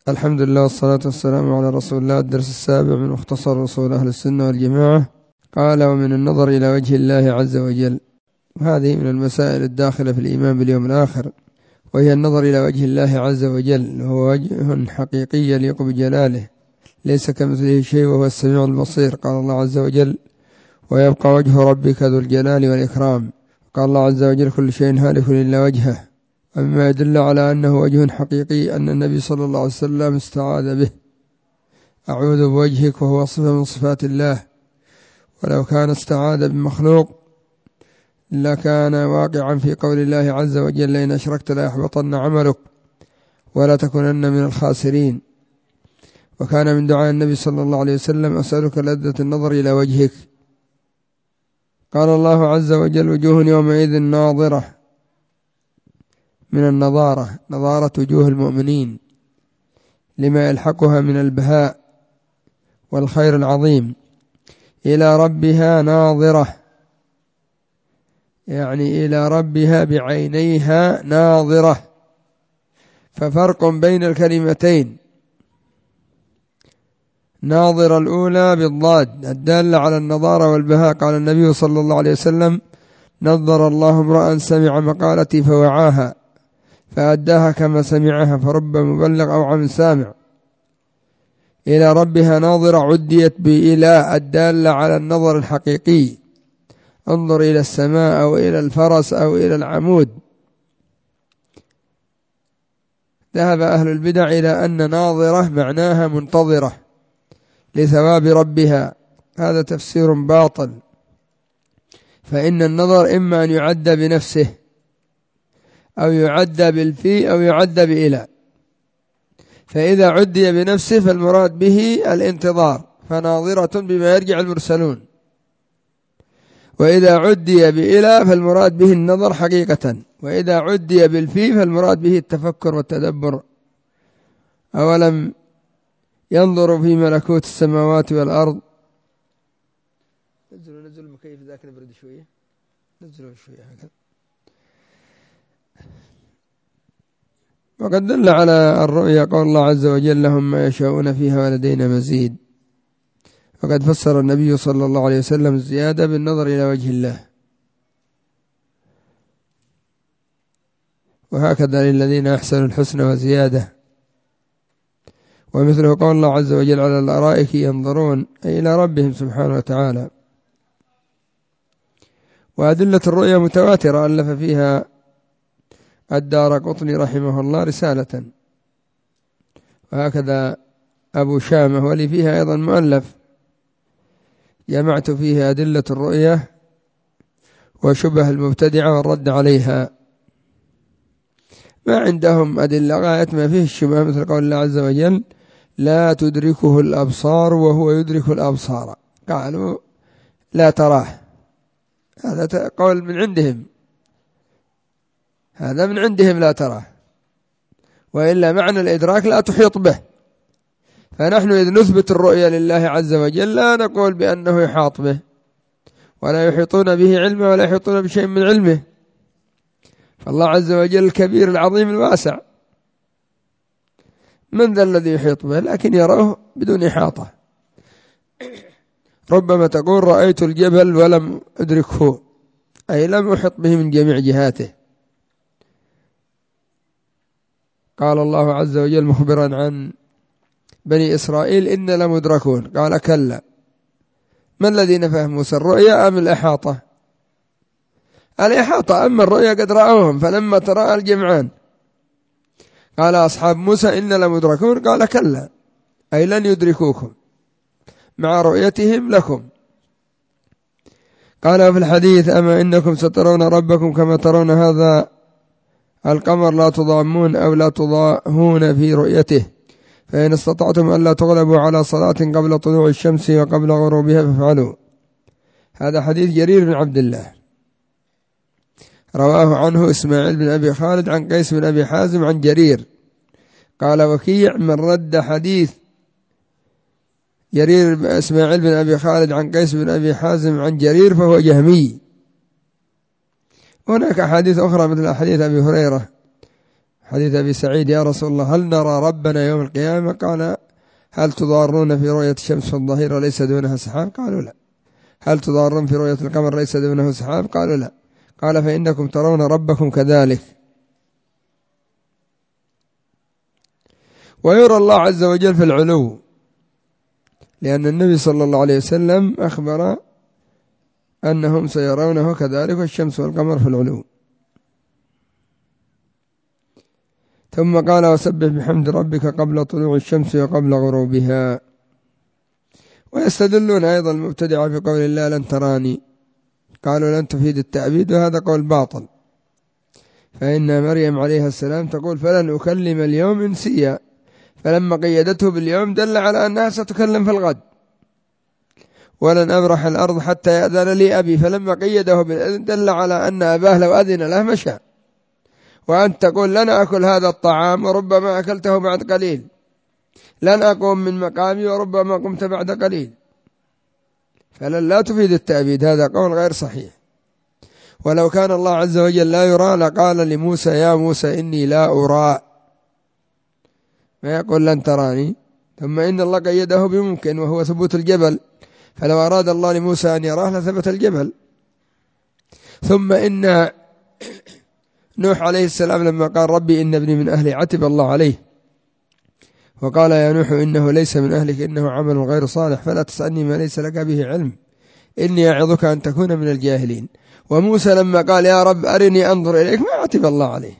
الحمد لله والصلاة والسلام على رسول الله. الدرس السابع من مختصر رسول أهل السنة والجماعة. قال: ومن النظر إلى وجه الله عز وجل. وهذه من المسائل الداخلة في الإيمان باليوم الآخر، وهي النظر إلى وجه الله عز وجل، وهو وجه حقيقي يليق بجلاله، ليس كمثله شيء وهو السميع البصير. قال الله عز وجل: ويبقى وجه ربك ذو الجلال والإكرام. قال الله عز وجل: كل شيء هالك إلا وجهه. ومما يدل على أنه وجه حقيقي أن النبي صلى الله عليه وسلم استعاذ به: أعوذ بوجهك، وهو صفة من صفات الله، ولو كان استعاذ بمخلوق لكان واقعا في قول الله عز وجل: لئن أشركت ليحبطن عملك ولا تكونن من الخاسرين. وكان من دعاء النبي صلى الله عليه وسلم: أسألك لذة النظر إلى وجهك. قال الله عز وجل: وجوه يومئذ ناظرة، من النظارة، نظارة وجوه المؤمنين لما يلحقها من البهاء والخير العظيم. إلى ربها ناظرة، يعني إلى ربها بعينيها ناظرة. ففرق بين الكلمتين. ناظرة الأولى بالضاد الدالة على النظارة والبهاء. قال النبي صلى الله عليه وسلم: نظر الله امرأ سمع مقالتي فوعاها فأداها كما سمعها، فرب مبلغ أو عن سامع. إلى ربها ناظرة عديت بإلى الدالة على النظر الحقيقي. انظر إلى السماء أو إلى الفرس أو إلى العمود. ذهب أهل البدع إلى أن ناظرة معناها منتظرة لثواب ربها. هذا تفسير باطل، فإن النظر إما أن يعد بنفسه أو يعد بالفي أو يعد بإلى. فإذا عدي بنفسه فالمراد به الانتظار، فناظرة بما يرجع المرسلون. وإذا عدي بإلى فالمراد به النظر حقيقة. وإذا عدي بالفي فالمراد به التفكر والتدبر. أولم ينظروا في ملكوت السماوات والأرض. نزلوا المكيف ذاك نبرد شوية، نزلوا شوية هكذا. وقد دل على الرؤيا قول الله عز وجل: لهم ما يشاءون فيها ولدينا مزيد. وقد فسر النبي صلى الله عليه وسلم الزيادة بالنظر إلى وجه الله. وهكذا للذين أحسنوا الحسنى وزيادة. ومثله قول الله عز وجل: على الأرائك ينظرون، أي إلى ربهم سبحانه وتعالى. وأدلة الرؤيا متواترة، ألف فيها الدارقطني رحمه الله رسالة، وهكذا أبو شامة، ولي فيها أيضا مؤلف جمعت فيه أدلة الرؤيا وشبه المبتدعة والرد عليها. ما عندهم أدلة، غاية ما فيه الشبه، مثل قول الله عز وجل: لا تدركه الأبصار وهو يدرك الأبصار. قالوا لا تراه، هذا قول من عندهم، هذا من عندهم لا تراه، وإلا معنى الإدراك لا تحيط به. فنحن إذ نثبت الرؤيا لله عز وجل لا نقول بأنه يحاط به، ولا يحيطون به علمه ولا يحيطون بشيء من علمه. فالله عز وجل الكبير العظيم الواسع، من ذا الذي يحيط به؟ لكن يروه بدون إحاطة. ربما تقول: رأيت الجبل ولم أدركه، أي لم أحط به من جميع جهاته. قال الله عز وجل مخبرا عن بني إسرائيل: إن لمدركون. قال: كلا. ما الذي نفاه موسى، الرؤيا أم الإحاطة؟ الإحاطة. أما الرؤيا قد رأوهم فلما تراءى الجمعان قال أصحاب موسى: إن لمدركون. قال: كلا، أي لن يدركوكم مع رؤيتهم لكم. قال في الحديث: أما إنكم سترون ربكم كما ترون هذا القمر لا تضامون أو لا تضاهون في رؤيته، فإن استطعتم ألا تغلبوا على صلاة قبل طلوع الشمس وقبل غروبها فافعلوا. هذا حديث جرير بن عبد الله، رواه عنه إسماعيل بن أبي خالد عن قيس بن أبي حازم عن جرير. قال وكيع: من رد حديث جرير إسماعيل بن أبي خالد عن قيس بن أبي حازم عن جرير فهو جهمي. هناك أحاديث أخرى مثل حديث أبي هريرة، حديث أبي سعيد: يا رسول الله هل نرى ربنا يوم القيامة؟ قال: هل تضارون في رؤية الشمس في الظهيرة ليس دونها سحاب؟ قالوا لا. هل تضارون في رؤية القمر ليس دونه سحاب؟ قالوا لا. قال: فإنكم ترون ربكم كذلك. ويرى الله عز وجل في العلو، لأن النبي صلى الله عليه وسلم أخبر أنهم سيرونه كذلك، والشمس والقمر في العلو. ثم قال: وسبح بحمد ربك قبل طلوع الشمس وقبل غروبها. ويستدلون أيضا المبتدعة في قول الله لن تراني، قالوا لن تفيد التأبيد، وهذا قول باطل، فإن مريم عليها السلام تقول: فلن أكلم اليوم إنسيا، فلما قيدته باليوم دل على أنها ستكلم في الغد. ولن أبرح الأرض حتى يأذن لي أبي، فلما قيده بالإذن دل على أن أباه لو أذن له مشى. وأنت تقول لن أكل هذا الطعام وربما أكلته بعد قليل، لن أقوم من مقامي وربما قمت بعد قليل، فلن لا تفيد التأبيد، هذا قول غير صحيح. ولو كان الله عز وجل لا يرى لقال لموسى: يا موسى إني لا أرى، ما يقول لن تراني. ثم إن الله قيده بممكن وهو ثبوت الجبل، فلو أراد الله لموسى أن يراه لثبت الجبل. ثم إن نوح عليه السلام لما قال: ربي إن ابني من أهلي، عتب الله عليه وقال: يا نوح إنه ليس من أهلك إنه عمل غير صالح فلا تسألني ما ليس لك به علم إني أعظك أن تكون من الجاهلين. وموسى لما قال: يا رب أرني أنظر إليك، ما عتب الله عليه.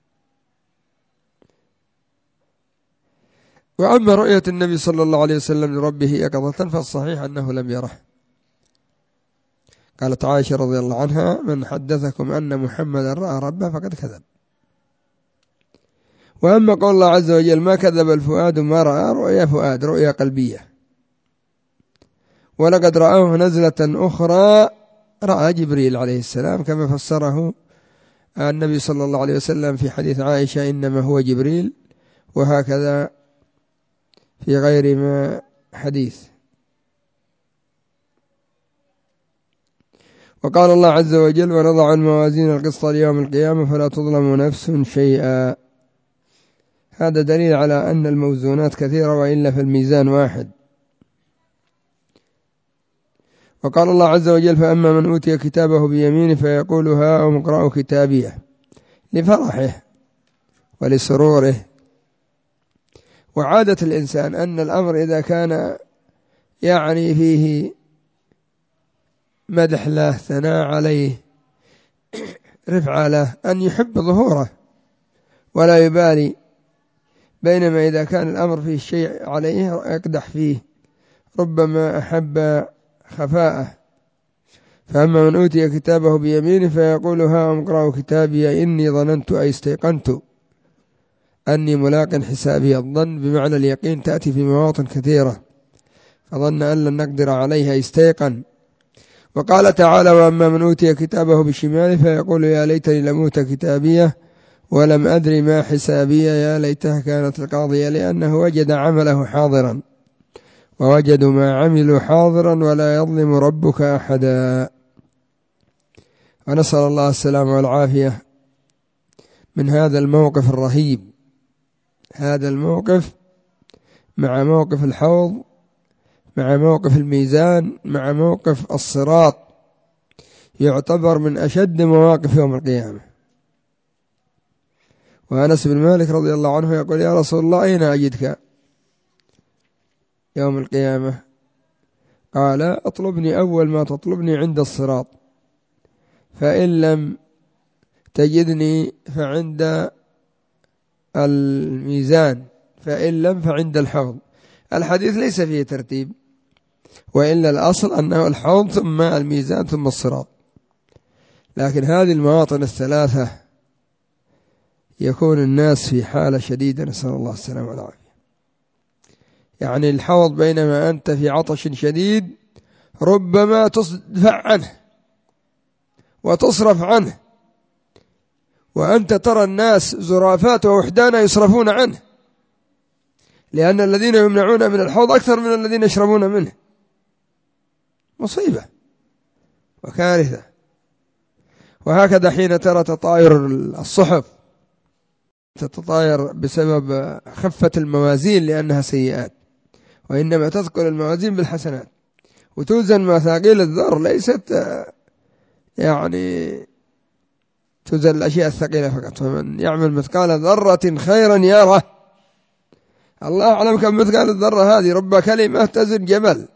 وأما رؤية النبي صلى الله عليه وسلم لربه يقظة فالصحيح أنه لم يره. قالت عائشة رضي الله عنها: من حدثكم أن محمدا رأى ربه فقد كذب. وأما قول الله عز وجل: ما كذب الفؤاد ما رأى، رؤيا فؤاد، رؤيا قلبية. ولقد رآه نزلة أخرى، رأى جبريل عليه السلام، كما فسره النبي صلى الله عليه وسلم في حديث عائشة: إنما هو جبريل، وهكذا في غير ما حديث. وقال الله عز وجل: ونضع الموازين القسط ليوم القيامة فلا تظلم نفس شيئا. هذا دليل على أن الموزونات كثيرة، وإلا في الميزان واحد. وقال الله عز وجل: فأما من أوتي كتابه بيمينه فيقول هاؤم اقرءوا كتابيه، لفرحه ولسروره. وعادة الإنسان أن الأمر إذا كان يعني فيه مدح له، ثناء عليه، رفع له، أن يحب ظهوره ولا يبالي، بينما إذا كان الأمر فيه شيء عليه يقدح فيه، ربما أحب خفاءه. فأما من أوتي كتابه بيمينه فيقول هاؤم اقرءوا كتابي إني ظننت أي استيقنت أني ملاق حسابي. الظن بمعنى اليقين تأتي في مواطن كثيرة، فظن أن لن نقدر عليها، استيقن. وقال تعالى: وأما من أوتي كتابه بشماله فيقول يا ليتني لم أوت كتابيه ولم أدري ما حسابيه يا ليتها كانت القاضية، لأنه وجد عمله حاضرا ووجدوا ما عملوا حاضرا ولا يظلم ربك أحدا. ونسأل الله السلامة والعافية من هذا الموقف الرهيب. هذا الموقف مع موقف الحوض، مع موقف الميزان، مع موقف الصراط، يعتبر من أشد مواقف يوم القيامة. وأنس بن مالك رضي الله عنه يقول: يا رسول الله أين أجدك يوم القيامة؟ قال: اطلبني أول ما تطلبني عند الصراط، فإن لم تجدني فعند الميزان، فإن لم فعند الحوض. الحديث ليس فيه ترتيب، وإلا الأصل أنه الحوض ثم الميزان ثم الصراط، لكن هذه المواطن الثلاثة يكون الناس في حالة شديدة، نسأل الله السلامة والعافية. يعني الحوض بينما أنت في عطش شديد ربما تدفع عنه وتصرف عنه، وأنت ترى الناس زرافات ووحدانا يصرفون عنه، لأن الذين يمنعون من الحوض أكثر من الذين يشربون منه. مصيبة وكارثة. وهكذا حين ترى تطاير الصحف تتطاير بسبب خفة الموازين لأنها سيئات، وإنما تثقل الموازين بالحسنات، وتوزن مثاقيل الذر، ليست يعني توزن الأشياء الثقيلة فقط. فمن يعمل مثقال ذرة خيرا يره. الله أعلم كم مثقال الذرة هذه، رب كلمة تزن جبل،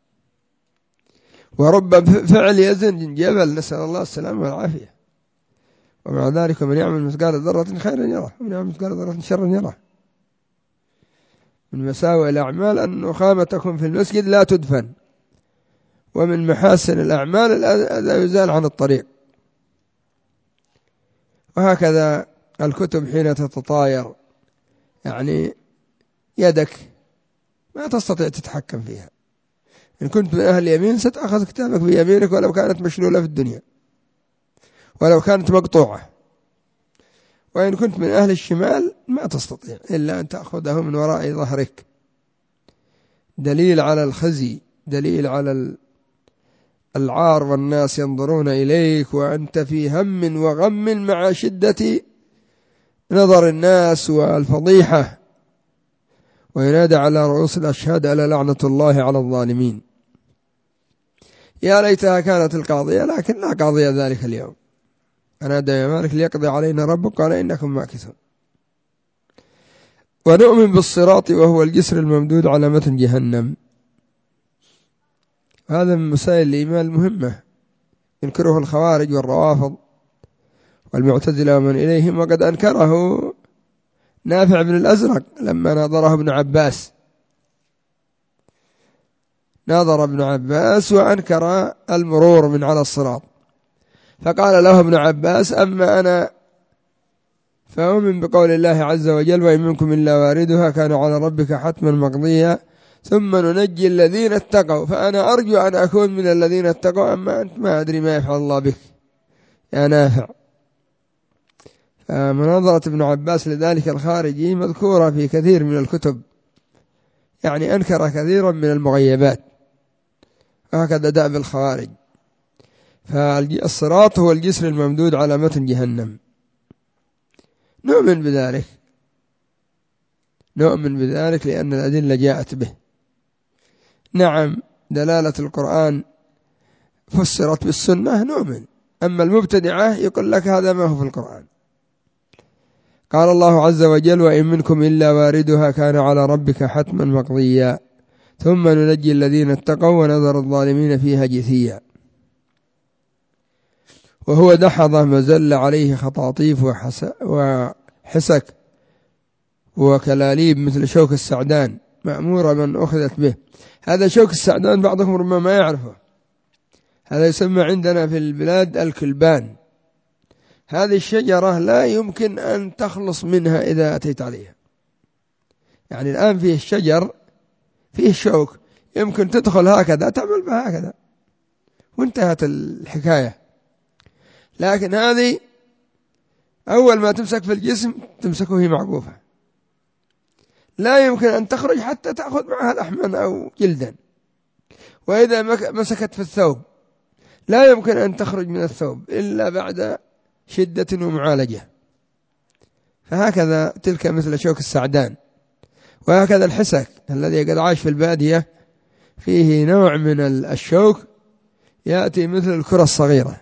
ورب فعل يزن جبل، نسأل الله السلامة والعافية. ومع ذلك من يعمل مثقال ذرة خيرا يره، ومن يعمل مثقال ذرة شرا يره. من مساوئ الأعمال أن نخامة تكون في المسجد لا تدفن، ومن محاسن الأعمال لا يزال عن الطريق. وهكذا الكتب حين تتطاير، يعني يدك ما تستطيع تتحكم فيها. إن كنت من أهل اليمين ستأخذ كتابك بيمينك ولو كانت مشلولة في الدنيا، ولو كانت مقطوعة. وإن كنت من أهل الشمال ما تستطيع إلا أن تأخذه من وراء ظهرك. دليل على الخزي، دليل على العار، والناس ينظرون إليك وأنت في هم وغم مع شدة نظر الناس والفضيحة. وينادى على رؤوس الأشهاد ألا لعنة الله على الظالمين. يا ليتها كانت القاضية، لكن لا قاضية ذلك اليوم. أنادى يا مالك ليقضي علينا ربك قال إنكم ماكثون. ونؤمن بالصراط وهو الجسر الممدود على متن جهنم. هذا من مسائل الإيمان المهمة ينكره الخوارج والروافض والمعتزلة ومن إليهم، وقد أنكره نافع بن الأزرق لما ناظره ابن عباس. ناظر ابن عباس وأنكر المرور من على الصراط، فقال له ابن عباس أما أنا فأؤمن بقول الله عز وجل وإن منكم إلا واردها كان على ربك حتما مقضيا ثم ننجي الذين اتقوا، فأنا أرجو أن أكون من الذين اتقوا، أما أنت ما أدري ما يفعل الله بك يا نافع. فمناظرة ابن عباس لذلك الخارجي مذكورة في كثير من الكتب، يعني أنكر كثيرا من المغيبات، وهكذا دأب الخوارج. فالصراط هو الجسر الممدود على متن جهنم. نؤمن بذلك، نؤمن بذلك لأن الأدلة جاءت به. نعم دلالة القرآن فسرت بالسنة نؤمن، أما المبتدعة يقول لك هذا ما هو في القرآن. قال الله عز وجل وإن منكم إلا واردها كان على ربك حتما مقضيا ثم ننجي الذين اتقوا ونذر الظالمين فيها جثيا. وهو دحضة مزل عليه خطاطيف وحسك وكلاليب مثل شوك السعدان مأمورة من أخذت به. هذا شوك السعدان بعضكم ربما ما يعرفه، هذا يسمى عندنا في البلاد الكلبان. هذه الشجرة لا يمكن أن تخلص منها إذا أتيت عليها. يعني الآن فيه الشجر فيه شوك، يمكن تدخل هكذا تعمل بها هكذا وانتهت الحكاية. لكن هذه أول ما تمسك في الجسم تمسكه هي معقوفة، لا يمكن أن تخرج حتى تأخذ معها لحما أو جلدا. وإذا مسكت في الثوب لا يمكن أن تخرج من الثوب إلا بعد شدة ومعالجة. فهكذا تلك مثل شوك السعدان. وهكذا الحسك الذي قد عاش في البادية فيه نوع من الشوك يأتي مثل الكرة الصغيرة،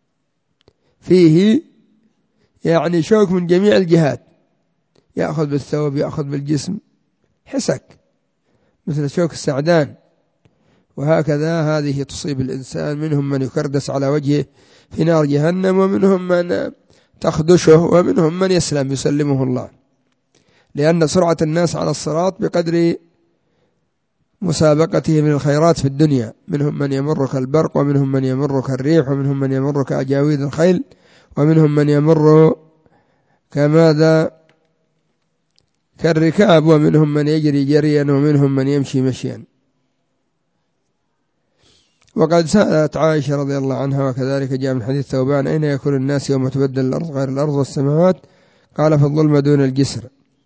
فيه يعني شوك من جميع الجهات، يأخذ بالثوب يأخذ بالجسم، حسك مثل شوك السعدان. وهكذا هذه تصيب الإنسان، منهم من يكردس على وجهه في نار جهنم، ومنهم من تخدشه، ومنهم من يسلمه الله، لأن سرعة الناس على الصراط بقدر مسابقته من الخيرات في الدنيا. منهم من يمر كالبرق، ومنهم من يمر كالريح، ومنهم من يمر كأجاويد الخيل، ومنهم من يمر كماذا كالركاب، ومنهم من يجري جريا، ومنهم من يمشي مشيا. وقد سألت عائشة رضي الله عنها، وكذلك جاء من حديث ثوبان أين يكون الناس يوم تبدل الأرض غير الأرض والسماوات؟ قال في الظلمة دون الجسر.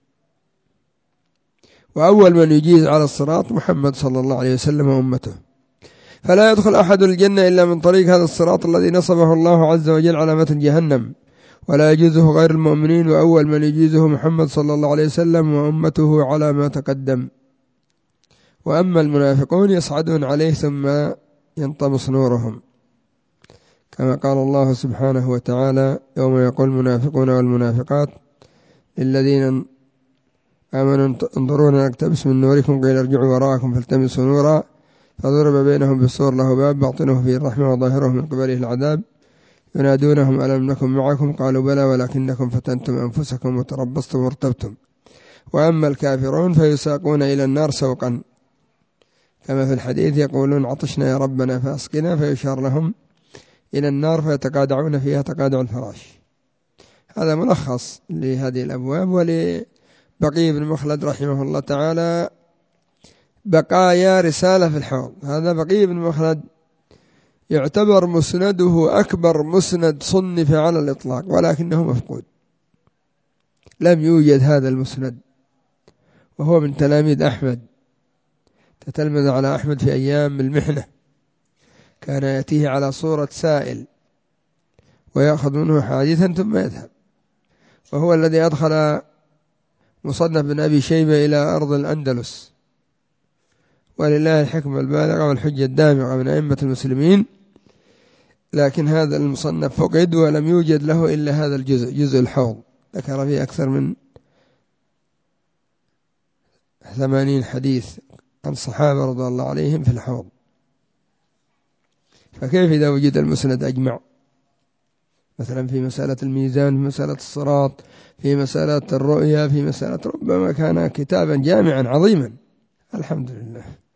وأول من يجيز على الصراط محمد صلى الله عليه وسلم وأمته. فلا يدخل أحد الجنة إلا من طريق هذا الصراط الذي نصبه الله عز وجل على متن جهنم، ولا يجوزه غير المؤمنين، وأول من يجوزه محمد صلى الله عليه وسلم وأمته على ما تقدم. وأما المنافقون يصعدون عليه ثم ينطمس نورهم، كما قال الله سبحانه وتعالى: يوم يقول المنافقون والمنافقات للذين آمنوا انظرونا نقتبس من نوركم قيل ارجعوا وراءكم فالتمسوا نورا فضرب بينهم بسور له باب باطنه فيه الرحمة وظاهره من قبله العذاب ينادونهم ألم نكن معكم قالوا بلى ولكنكم فتنتم أنفسكم وتربصتم وارتبتم. وأما الكافرون فيساقون إلى النار سوقا، كما في الحديث يقولون عطشنا يا ربنا فأسقنا، فيشار لهم إلى النار فيتقادعون فيها تقادع الفراش. هذا ملخص لهذه الأبواب. ولبقي بن مخلد رحمه الله تعالى بقايا رسالة في الحوض. هذا بقي بن مخلد يعتبر مسنده أكبر مسند صنف على الإطلاق، ولكنه مفقود، لم يوجد هذا المسند، وهو من تلاميذ أحمد، تتلمذ على أحمد في أيام المحنة، كان يأتيه على صورة سائل ويأخذ منه حديثا ثم يذهب، وهو الذي أدخل مصنف بن أبي شيبة إلى أرض الأندلس، ولله الحكمة البالغة والحجة الدامغة من أئمة المسلمين. لكن هذا المصنف فقد ولم يوجد له إلا هذا الجزء، جزء الحوض، ذكر فيه أكثر من 80 حديث عن الصحابة رضي الله عليهم في الحوض، فكيف إذا وجد المسند أجمع، مثلا في مسألة الميزان، في مسألة الصراط، في مسألة الرؤيا، في مسألة، ربما كان كتابا جامعا عظيما. الحمد لله.